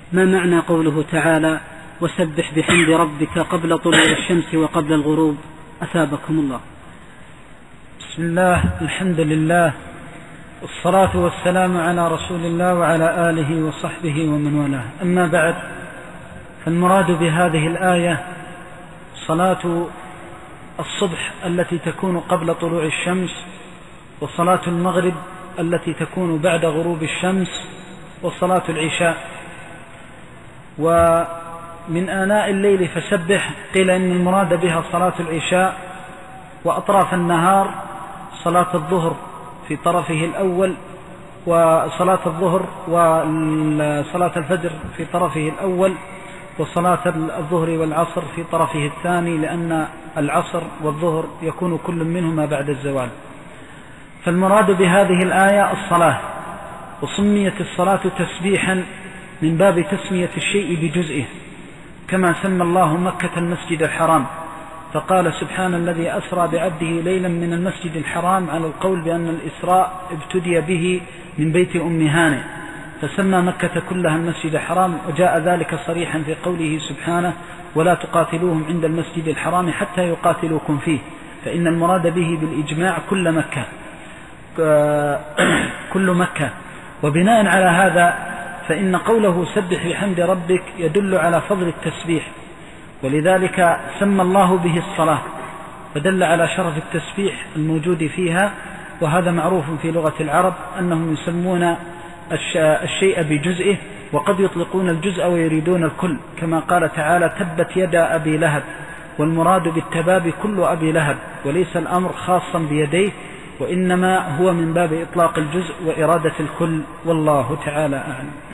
ما معنى قوله تعالى وسبح بحمد ربك قبل طلوع الشمس وقبل الغروب؟ أثابكم الله. بسم الله، الحمد لله، والصلاة والسلام على رسول الله وعلى آله وصحبه ومن والاه. أما بعد، فالمراد بهذه الآية صلاة الصبح التي تكون قبل طلوع الشمس، وصلاة المغرب التي تكون بعد غروب الشمس، وصلاة العشاء. ومن آناء الليل فسبح، قيل إن المراد بها صلاة العشاء، وأطراف النهار صلاة الظهر في طرفه الأول، وصلاة الظهر وصلاة الفجر في طرفه الأول، وصلاة الظهر والعصر في طرفه الثاني، لأن العصر والظهر يكون كل منهما بعد الزوال. فالمراد بهذه الآية الصلاة، وسميت الصلاة تسبيحا من باب تسمية الشيء بجزئه، كما سمى الله مكة المسجد الحرام، فقال سبحان الذي أسرى بعبده ليلا من المسجد الحرام، على القول بأن الإسراء ابتدي به من بيت أم هانئ، فسمى مكة كلها المسجد الحرام. وجاء ذلك صريحا في قوله سبحانه ولا تقاتلوهم عند المسجد الحرام حتى يقاتلوكم فيه، فإن المراد به بالإجماع كل مكة. وبناء على هذا فإن قوله سبح بحمد ربك يدل على فضل التسبيح، ولذلك سمى الله به الصلاة، فدل على شرف التسبيح الموجود فيها. وهذا معروف في لغة العرب أنهم يسمون الشيء بجزئه، وقد يطلقون الجزء ويريدون الكل، كما قال تعالى تبت يدا أبي لهب، والمراد بالتباب كل أبي لهب، وليس الأمر خاصا بيديه، وإنما هو من باب إطلاق الجزء وإرادة الكل، والله تعالى أعلم.